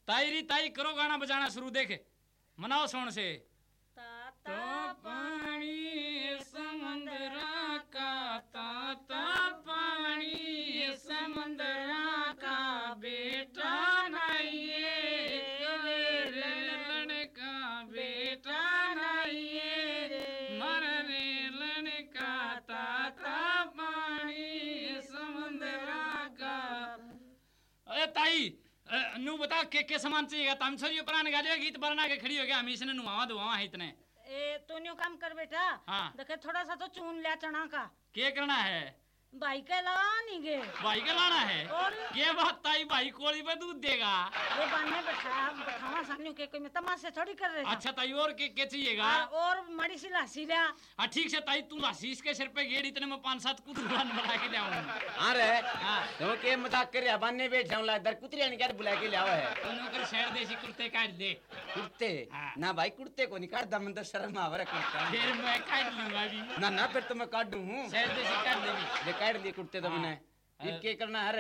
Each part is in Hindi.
ताई ताई करो गाना बजाना शुरू देखे मनाओ सोन से। ताता पानी समुद्रा का ताता पानी समुद्रा का बेटा नहीं लड़का बेटा नहीं मरने लड़का ताता पानी समुद्रा का। अरे ताई नु बता के सामान चाहिएगा तम छोरियो पुराने गालियो गीत बना के खड़ी हो गया हम इसने नुआवा दुआवा है इतने। ए तू न्यू काम कर बेटा। हाँ। देखे थोड़ा सा तो चून लिया चना का। क्या करना है? भाई के लाना नहीं गे। भाई के लाना है और ये बात ताई भाई कोड़ी पे दूध देगा। वो बाने बैठावा सामने के कोई में तमाशे थोड़ी कर रहे। अच्छा ताई और क्या चाहिएगा? और मड़ी सी लासी लिया। हाँ ठीक से ताई तू लासी इसके सिर पे गेड़ इतने में 5-7 कुतरियां बना के ले आऊं। हां रे तो के मजाक कर या बाने बैठ जाऊं ला दर कुतरियां निकाल बुला के ले आवा है। तूने कर शहर देसी कुर्ते काट दे। कुर्ते ना भाई कुर्ते को नहीं काट दम अंदर शर्म आवे कुर्ता। फिर मैं काट लूंगा अभी। ना फिर तो मैं काट दूं हूं। शहर देसी काट देगी। ये काट दिए कुर्ते तो मैंने ये क्या करना है रे?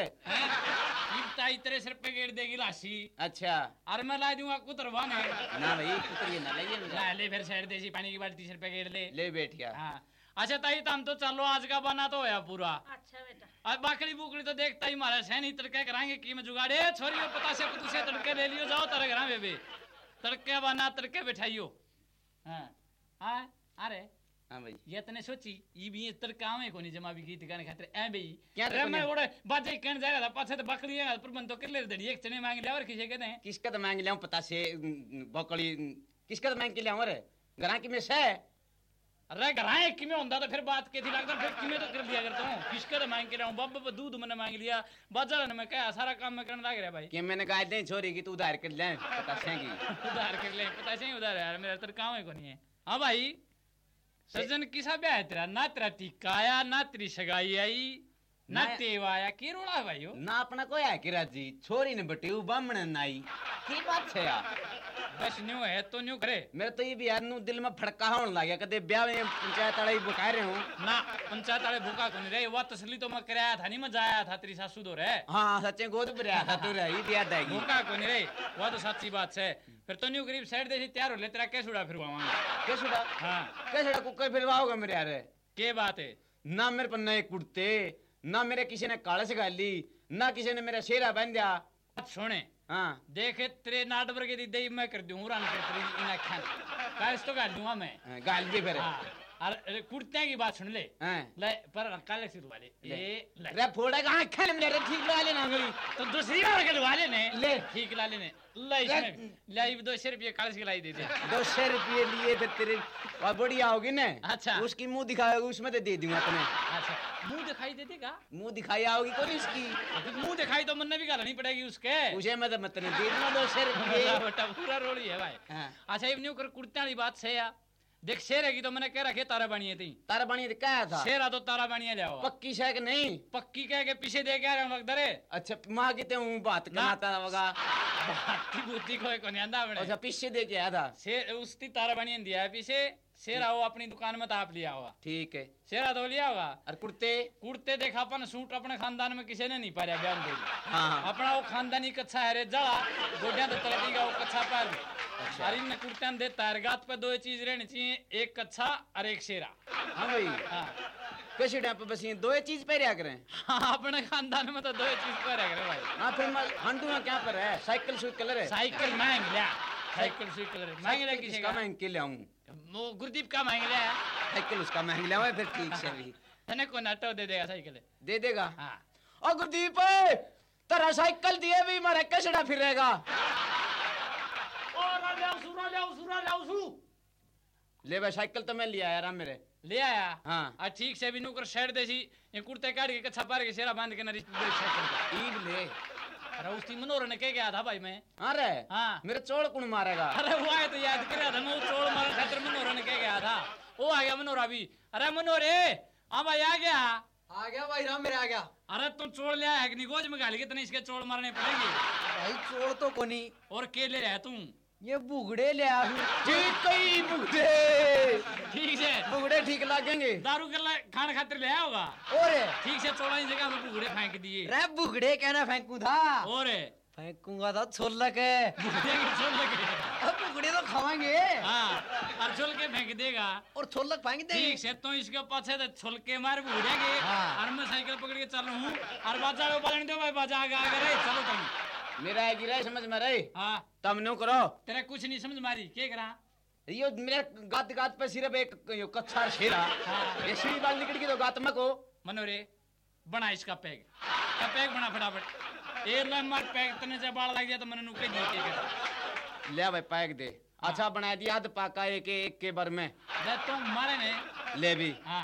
ताई तेरे सिर पे गेड़ देगी लाशी। अच्छा और मैं ला दूंगा कुतरवा ने। ना भाई कुतरिया ना लाइए ले फिर शहर देसी पानी की बाल्टी सिर पे गेड़ ले बैठ गया। हाँ अच्छा ताई तुम तो चलो आज का बना तो होया पूरा। अच्छा बेटा अब बाकड़ी बुकड़ी तो देखता ही मारा सैनी तड़के कराएंगे की में जुगाड़े छोरियो पता से कुछ से तड़के ले लियो जाओ तेरे घर में भी तड़के बना तड़के बैठाइयो। हाँ हाँ अरे हां भाई ये तने सोची ई भी तड़कावे कोनी जमा भी गीत गाने खातिर ए भाई क्या रे मैं ओड़े बाजे कण जाएगा था पाछे तो बकरी है पर बन तो कर ले दड़ी एक चने मांग ले और किसे कहते हैं किसका तो मांग ले पता से बकड़ी किसका तो मांग के ले रे घरा की में से अरे घराए कि में होंदा तो फिर बात के थी लगता फिर कि में तो कर दिया करता हूं किसका तो मांग के लाऊं बाबा दूध मैंने मांग लिया बाजार में क्या सारा काम मैं करने लग रहा भाई कि मैंने कहा दे छोरी की तू उधार कर ले पता से की उधार कर ले पता से उधार यार मेरा तो काम है कोनी है। हां भाई सज्जन किसा ब्याह है तेरा ना तेरा टिक्का आया ना तेरी सगाई आई ना तेवा आया की रोड़ा भाई हो ना अपना कोई है कि राजी छोरी ने बटेऊ बामण नाई की बात है यार बस न्यू है तो न्यू करे मेरे तो ये भी यार नु दिल में फड़का होने लग गया कदे ब्याह में पंचायत वाले बुका रहे हूं ना पंचायत वाले भूखा कोनी रे वो तसली तो मैं कराया था नहीं मजा आया था तेरी सासू दो रे। हां सच्चे गोद पर आया था तू रे ये याद आएगी भूखा कोनी रे वो तो सच्ची बात है। फिर तो न्यू गरीब साइड दे तैयार हो ले तेरा कैसे उड़ा फिरवाऊंगा कैसे उड़ा? हां कैसे उड़ा कुकर फिरवाओगे मेरे यार के बात है ना मेरे पर नए कुर्ते ना मेरे किसी ने कालस गाली ना किसी ने मेरा शेरा बांध दिया। सुने हाँ देखे तेरे नाट वर्गे दी दे मैं कर दूं रान के तेरी इन अखन काल तो गाल दूंगा मैं गाल भी फिर अरे कुर्ते की बात सुन ले ले पर काले सिर वाले ले रे फोड़ा कहां अखन मेरे ठीक ला लेना गई तो दूसरी बार के वाले ने ले ठीक ला लेने ले इसमें लाइव 200 रुपए काल से लाई दे दे 200 रुपए लिए फिर तेरे और बढ़िया होगी ना। अच्छा उसकी मुंह दिखाएगा उसमें तो दे दूंगा तुम्हें। अच्छा मुंह दिखाई दे देगा मुंह दिखाई आओगी कौन इसकी मुंह दिखाई तो मन भी गालनी पड़ेगी उसके उसे मतलब मत नहीं दे दूंगा 200 रुपए बेटा पूरा रोड़ी है भाई। अच्छा इवनी कर कुर्ते वाली बात से या देख शेर की तो मैंने कह रखे तारा बनिए थी तारा बनिए क्या था शेरा तो तारा बनिए जाओ पक्की है कि नहीं पक्की कह के पीछे दे के आ रहा हूं लगता रे। अच्छा मां कहते हूं बात करता होगा बात बुद्धि को नहीं आंदा बने। अच्छा पीछे दे के आया था शेर उसकी तारा बनिए दिया है पीछे शेरा हो अपनी दुकान में ताप लिया होगा। ठीक है शेरा तो लिया होगा और कुर्ते देखा अपन सूट अपने खानदान में किसी ने नहीं पाया बयान दे हाँ अपना वो खानदानी कच्छा है रे जड़ा गोडिया तो तरह का वो कच्छा पार अच्छा इन कुर्ते देता है गात पे दो चीज रहनी चाहिए एक कच्छा और एक शेरा। हाँ भाई हाँ कैसे टाइम पे बस ये दो चीज पहरिया करें। हाँ अपने खानदान में तो दो चीज पहरिया करें भाई। हाँ फिर हंडू में क्या पर है साइकिल स्विच कलर है साइकिल महंग लिया साइकिल स्विच कलर महंग लिया किसी का महंग के ले आऊं वो गुरदीप का महंग लिया साइकिल उसका महंग लिया हुआ फिर ठीक से भी तने को नाटो दे देगा साइकिल दे देगा। हाँ ओ गुरदीप तेरा साइकिल दिए भी मारे कैसे फिरेगा ले भाई साइकिल तो मैं लिया यार मेरे ले आया। हाँ ठीक से भी नुकर शेड देसी ये कुर्ते काट के कच्छा पार के शेरा बांध के नरी साइकिल ईद ले अरे उसकी मनोहर ने कह गया था भाई मैं अरे हाँ मेरे चोड़ कौन मारेगा। अरे वो आए तो याद कर रहा था मैं चोड़ मारने खातिर मनोहर ने कह गया था वो आ गया मनोहर अभी। अरे मनोहर हाँ भाई आ गया भाई राम मेरे आ गया। अरे तुम चोड़ ले आया निगोज में गाली कितने इसके चोड़ मारने पड़ेंगे भाई चोड़ तो कोनी और के ले रहा तुम ये बुगड़े ले आ ठीक कई बुगड़े ठीक है बुगड़े ठीक लगेंगे दारू कर खाने खातिर ले आया होगा और ठीक से चोड़ा जगह में बुगड़े फेंक दिए रे बुगड़े कहना फेंकू था और फेंकूंगा तो छोल के अब बुगड़े तो खावांगे हाँ और छुल के फेंक देगा और छोल फेंक देंगे ठीक से तो इसके पाछे तो छुल के मार बुड़ेंगे हाँ। और मैं साइकिल पकड़ के चल हूँ और बाजा को बजने दो भाई बाजा आगे आगे रहे चलो तुम मेरा है गिरा समझ में रही हाँ तब न्यू करो तेरा कुछ नहीं समझ मारी क्या करा यो मेरे गात गात पे सिर्फ एक यो कच्चा शेरा ये सीढ़ी बाल निकल की तो गात में को मनोरे बना इसका पैग का पैग बना फटाफट ए ले मार पैग तने से बाल लग गया तो मैंने नुके दी के कर ले भाई पैक दे अच्छा बना दिया आध पाका एक के बार में ले तो मारे ने ले भी हाँ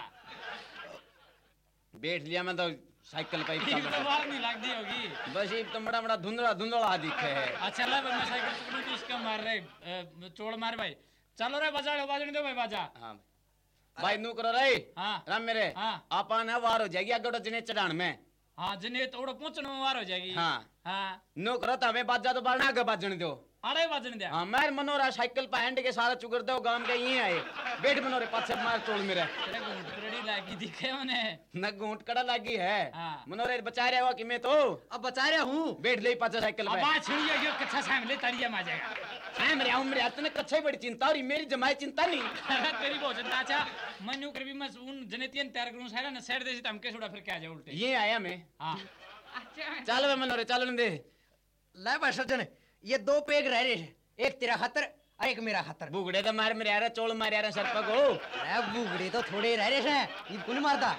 बैठ लिया मैं तो साइकिल पे ये तो बाल नहीं लग दी होगी बस ये तो बड़ा बड़ा धुंधला धुंधला दिखे है अच्छा ले मैं साइकिल पकड़ू तो इसका मार रहे चोड़ मार भाई चलो रे बाजने दो भाई बाजा हाँ भाई नू करो रे हाँ राम मेरे हाँ आपा ने वार हो जाएगी अगड़ो जने चढ़ान में हाँ जिन्हें तो उड़ो पहुंचने में वार हो जाएगी हाँ हाँ नू करो तो हमें बाजा तो बालना आगे बाजने दो अरे बाजने दे हाँ मैं मनोरा साइकिल पे हैंड के सारा चुकर दो गांव के यहीं आए बैठ मनोरे पाछे मार तोड़ मेरे तेरे को उठकड़ी लागी दिखे उन्हें न घूंट कड़ा लगी है हाँ। मनोरे बचा रहा हुआ कि मैं तो अब बचा रहा हूँ बैठ ले पाछे साइकिल अब पे आ छिड़िया यो कच्चा सामने तड़िया मा जाएगा है मेरे उम्र इतने कच्चे बड़ी चिंता और मेरी जमाई चिंता नहीं तेरी बहुत चिंता अच्छा मनु कर भी मैं उन जनेतियन तैयार करूं सारा ना सेट देसी तमके छोड़ा फिर क्या जाए उल्टे ये आया मैं हाँ चल वे मनोरे चल दे ले भाई सज्जन ये दो पेग रह रहे हैं एक तेरा खतर और एक मेरा खतर बुगड़े तो मार मेरे यार चोल मार यार सर पर को अरे बुगड़े तो थोड़े रह रहे हैं इनको नहीं मारता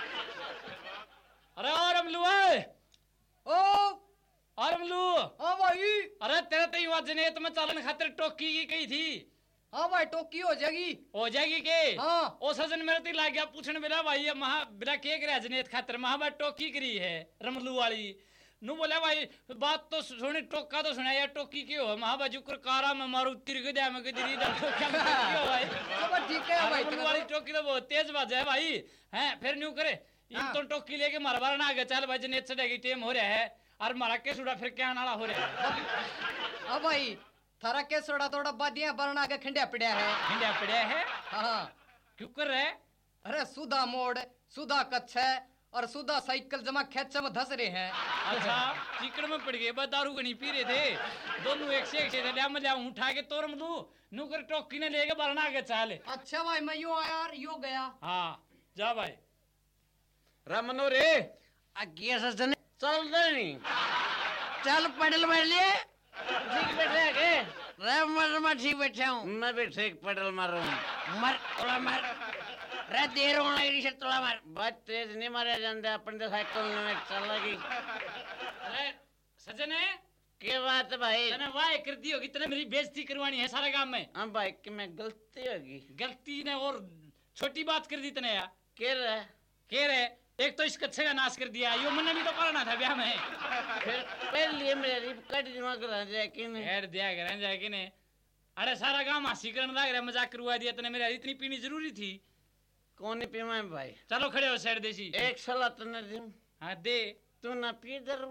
अरे और अमलू है ओ और अमलू हाँ भाई अरे तेरे तो युवा जनेत में चालन खातिर टोकी की कही थी हाँ भाई टोकी हो जाएगी हो जाएगी के हाँ ओ सजन मेरे ती लाग गया पूछने बिना भाई ये महा बिना के करे जनेत खातिर महा बात टोकी करी है रमलू वाली नु बोला भाई बात तो सुनी टोका तो सुना यार टोकी क्यों है महा बाजू कर कारा में मारू तिर के दे में किधर इधर टोका में क्यों भाई सब ठीक है भाई रमलू वाली टोकी तो बहुत तेज बाज है भाई हैं फिर न्यू करे इन तो टोकी लेके मारवार ना आगे चल भाई जनेत चढ़ेगी टेम हो रहा है और मारा के सुड़ा फिर क्या नाला हो रहा है हाँ भाई थारा के सोड़ा थोड़ा बादिया बरना के खंडिया पड़िया है इंडिया पड़े है हाँ क्यों कर रहे अरे सुधा मोड़ सुधा कच्छ है और सुधा साइकिल जमा खेच में धस रहे हैं अच्छा चिकड़ में पड़ गए बस दारू नहीं पी रहे थे दोनों एक से लिया मैं लिया उठा के तोरम दू नू कर टोकी ने लेके बरना के चाले अच्छा भाई मैं यो आया और यो गया हाँ जा भाई राम मनोरे आगे सजन चल नहीं चल पेडल मार लिए ठीक बैठे के रे मैं ठीक बैठा हूँ मैं भी ठीक पेडल मार रहा हूँ मर थोड़ा मर रे देर होने लगी से थोड़ा मर बहुत तेज नहीं मारे जानते अपन तो साइकिल में चल लगी अरे सजन है के बात है भाई तने वाह कर दी होगी तने मेरी बेइज्जती करवानी है सारे गांव में हाँ भाई कि मैं गलती होगी गलती ने और छोटी बात कर दी तने यार के रहा कह रहे एक तो इस कच्चे का नाश कर दिया यो मैंने भी तो करना था ब्याह में फिर पहले मेरे रिप कट दिमाग रह जाए कि नहीं खैर दिया करें जाए कि नहीं अरे सारा गांव हंसी करने लग रहा मजाक करवा दिया तने मेरे इतनी पीनी जरूरी थी कौन नहीं पीमा है भाई चलो खड़े हो साइड देसी एक सलाह तो न दूं हाँ दे तू ना पी दरो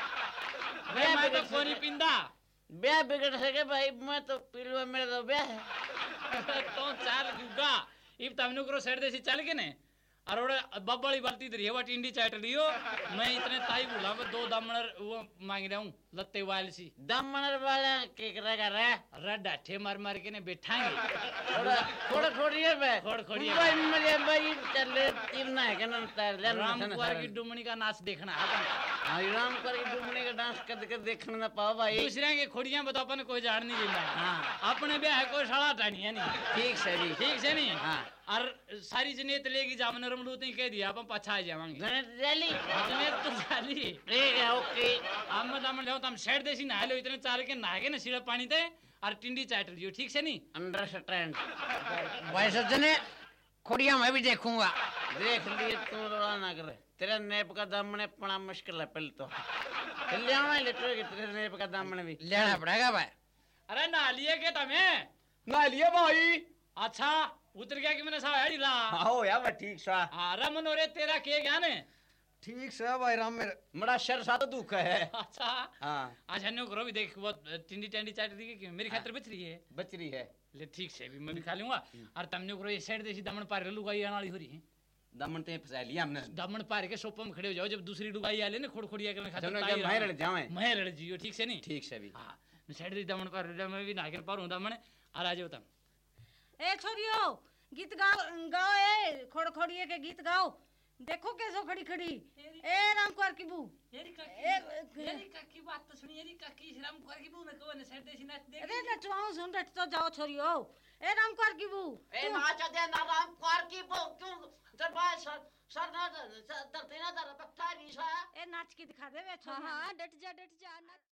मैं तो कोनी पिंदा ब्याह बिगड़ सके भाई मैं तो पी लूँ मेरा तो ब्याह है तो चाल गुगा इब तमनु करो साइड देसी चल के ने अरोड़े बब्बड़ी बाल्टी दरी है वो टिंडी चाट लियो मैं इतने ताई बोला मैं दो दामनर वो मांग रहा हूँ लत्ते वाल सी दामनर वाला के करेगा रे अरे डाठे मार मार के ने बैठाएंगे थोड़ा थोड़ा थोड़ी है भाई खोड़ खोड़ी है। भाई मेरे भाई चले तीन ना है क्या ना तार ले राम कुमार की डुमनी का नाच देखना है अपन। हाँ राम कर के डूबने का डांस कर देखने ना पाओ भाई दूसरे के खोड़ियां बताओ अपन कोई जान नहीं देता हाँ अपने भी है कोई साला टानी है नहीं ठीक से भी ठीक से नहीं हाँ और सारी जनेत लेगी जामन रमलू तो कह दिया अपन पाछा आ जावांगे गणेश रैली जनेत तो चाली ठीक है ओके हम दामन ले हम शेड देसी नहा लो इतने चार के नहा के ना सीधा पानी दे और टिंडी चाट लियो ठीक से नहीं अंडरस्टैंड भाई सज्जन खोड़िया मैं भी देखूंगा देख लिए तू रोड़ा ना करे तेरा नेप का दामने पड़ा मुश्किल है पहले तो ले आना लेटो कि तेरे नेप का दामने भी लेना पड़ेगा भाई अरे नहा लिए के तमें ना लिए भाई अच्छा उतर गया कि मैंने साड़ी ला आओ यार ठीक सा अरे मनोरे तेरा के क्या ने ठीक से भाई राम मेरे बड़ा शर सा तो दुख है अच्छा हाँ अच्छा न्यू करो भी देख वो टिंडी टिंडी चाट दी कि मेरी खातिर बच रही है बच रही है ले ठीक से भी मैं भी खा लूंगा और तुम न्यू करो ये साइड देसी दमन पार लुगाई आने वाली हो रही है दमन ते फसा लिया हमने दमन पार के सोपम खड़े हो जाओ जब दूसरी डुबाई आले ना खोड़खोड़िया करने चलो क्या महरड़ जावे महरड़ जियो ठीक से नहीं ठीक से भी हां साइड दी दमन पर मैं भी नागर पर हूं दमन आ राजो तम ए छोरियो गीत गाओ गाओ ए खोड़खोड़िए के गीत गाओ देखो कैसो खड़ी खड़ी ए रामकुमार की बू येरी काकी बात तो सुनी येरी काकी रामकुमार की बू ने को ने साइड देसी नाच दे अरे नचवाओ सुन रट तो जाओ छोरियो ए रामकुमार की बू ए नाच दे ना रामकुमार की बू क्यों दरबार सर ना दर तेना दर पत्ता री सा ए नाच के दिखा दे वे छोरियो हाँ डट जा नाच